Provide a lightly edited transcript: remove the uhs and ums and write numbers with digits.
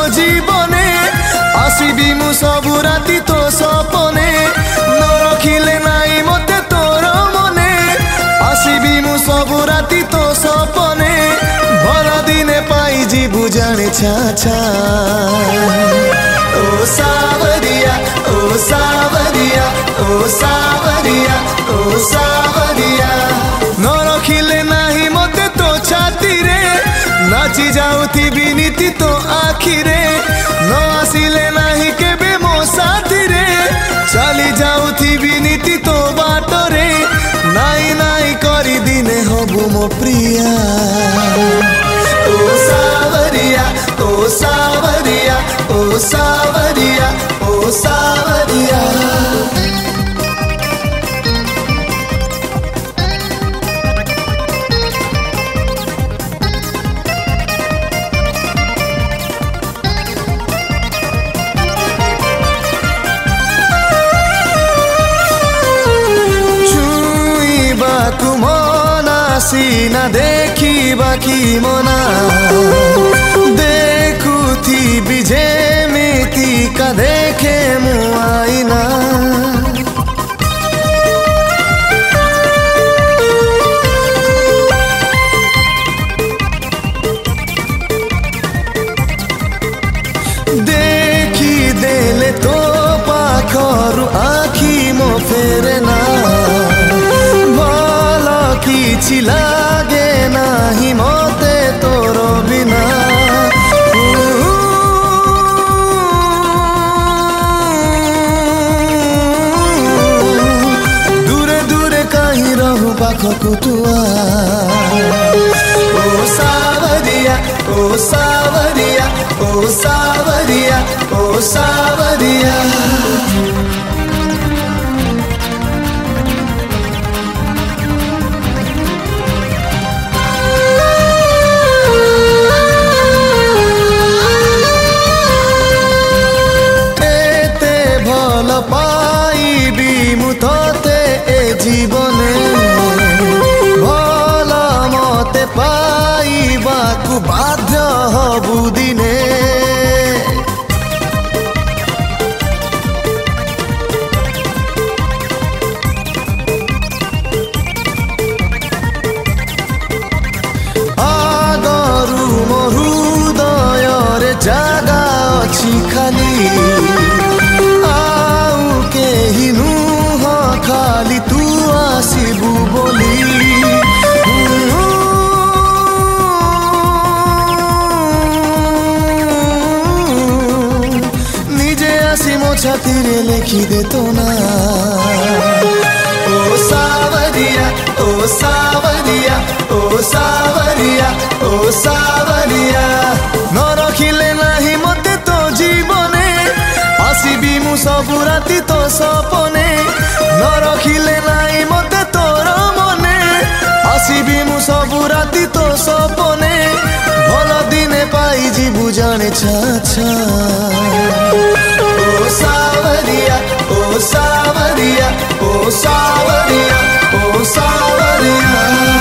जीवने आसबि मु सबु राति तो सपने न रखिले नाई मते तोर मने आसबि मु सबु राति तो सपने भल दिने पाई जीवु जाने छाछा ओ सावरिया ओ सावरिया ओ सावरिया ओ सावरिया न रखिले नाही मते तो छाती रे नाची जाउथी नीति तो आखिरे न आसिले नाही केबे मो साथी रे चली जाउथी नीति तो बाटरे नाई नाई करी दिने हबु मो प्रिया ओ सावरिया ओ सावरिया ओ सावरिया ओ सावरिया सीना देखी बाकी मना देखुथी बिझे मिति का देखे मुआइना देखी देले तो पाखरु आखी मो फेरेना किछि लागे नाही मते तोर बिना दूरे दूरे कहीं रहूं पाखकु तुआ ओ सावरिया ओ सावरिया ओ सावरिया ओ सावरिया पाइबी मु तोते ए जीवने भल मते पाइबाकु बाध्य हबु दिने आगरु मो हृदय रे जागा अछि खाली खाली तू आसिबु बोली निजे आसी मो छाती रे लिखी दे तो ना ओ सावरिया ओ सावरिया ओ सावरिया ओ सावरिया न रखिले नाही मते तो जीवने आसबि मु सबु राति तो सपने न रखिले नाई मते तोर मने आसबि मु सबु राति तो सपने भल दिने पाई जीवु जाने छाछा ओ सावरिया ओ सावरिया ओ सावरिया ओ सावरिया।